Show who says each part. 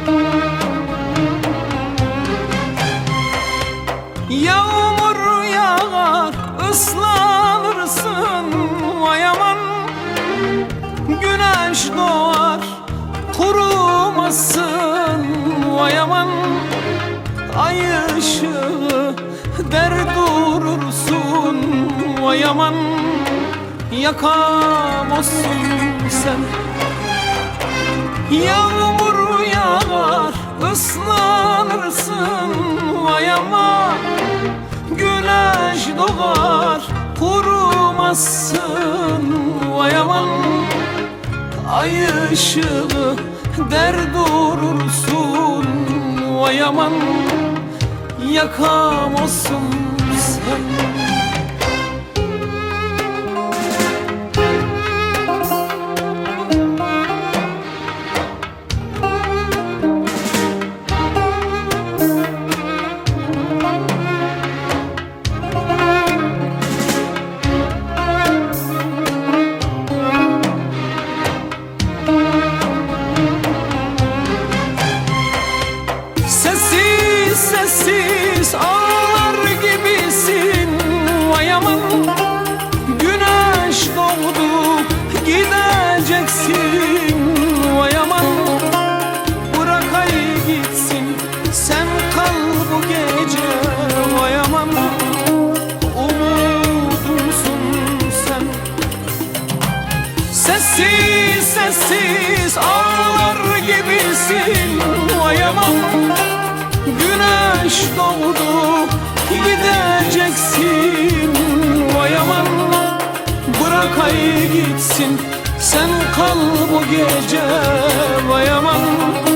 Speaker 1: Yağmur yağar ıslanırsın vay aman, güneş doğar kurumazsın vay aman. Ay ışığı der durursun vay aman, yakamazsın sen. Yağmur yağar ıslanırsın vay aman, güneş doğar kurumazsın vay aman. Ay ışığı der durursun vay aman, yakamazsın sen. Sessiz sessiz ağlar gibisin vay aman, güneş doğdu gideceksin vay aman. Bırak ay gitsin sen kal bu gece vay aman, umudumsun sen. Sessiz sessiz ağlar gibisin vay aman, güneş doğdu gideceksin vay aman. Bırak ay gitsin sen kal bu gece vay aman.